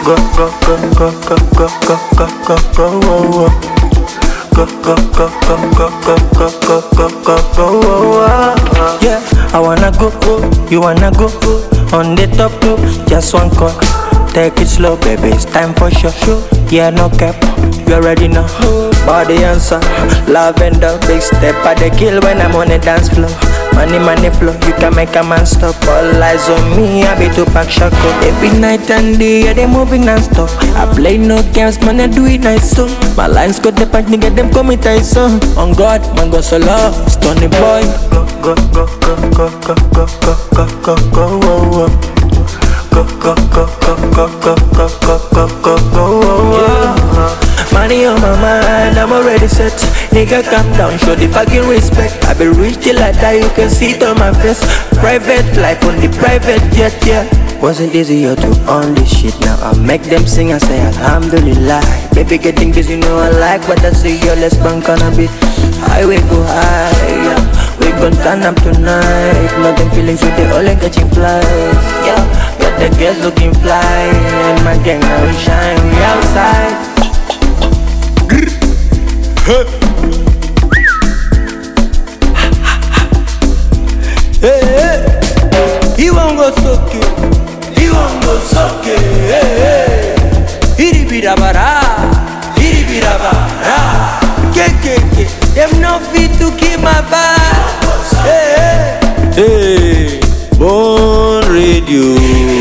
go, go, go, go, go, go, go, go, go, go, oh, oh. Go, go, go, go, go, go, go, go, go, go, go, oh, oh. Yeah, I wanna go, you wanna go, on the top rope, just one call. Take it slow, baby, it's time for sure. Yeah, no cap, you already know. Body answer, lavender, big step at the kill when I'm on the dance floor. Money flow, you can make a man stop. All eyes on me, I be Tupac Shakur. Every night and day, yeah, they moving non-stop. I play no games, man, I do it nice so. My lines got the punch, nigga, them call me Tyson. On God, man, go solo, Stoney boy. Go, go, go, go, go, go, go, go, go, go, oh, oh. Go, go, go, go, go, go, go, go, go, go, go, oh, oh. Money on my mind, I'm already set. Nigga, calm down, show the fucking respect. I be rich till I die, you can see it on my face. Private life on the private jet, yeah. Wasn't easier to own this shit. Now I make them sing and say Alhamdulillah. Baby getting busy, know I like what I see. Yo, let's bunk on a bit. Highway go high, yeah. We gon' turn up tonight. Nothing feelings with the all catching flies, yeah. Got the girls looking fly, and my gang now we shine, we outside. Hey. Hey, hey. He won't go soke, he won't go soke. Hey, hey. Iribirabara, iribirabara. Ke. Them no fit to keep my vibe. Hey, hey. Born Radio.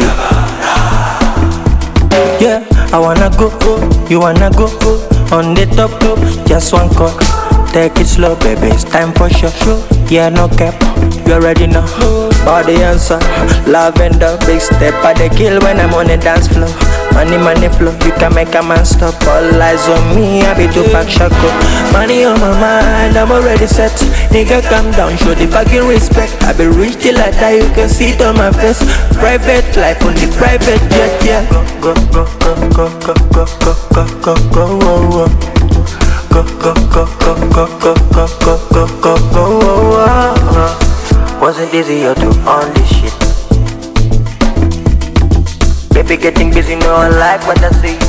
Yeah, I wanna go, you wanna go. On the top rope, just one call. Take it slow, baby, it's time for sure. Yeah, no cap, you already know. Body answer, lavender, big step at the kill when I'm on the dance floor. Money flow, you can make a man stop. All eyes on me, I be Tupac Shakur. Money on my mind, I'm already set. Nigga, calm down, show the fucking respect. I be rich till I die, you can see it on my face. Private life on the private jet, yeah. Go, go, go, go, go, go, go, go, go, go, oh, oh. Go, go, go, go, go, go, go, go, go, go, go, oh, oh. Wasn't easier to own this shit. Baby getting busy, know I like what I see.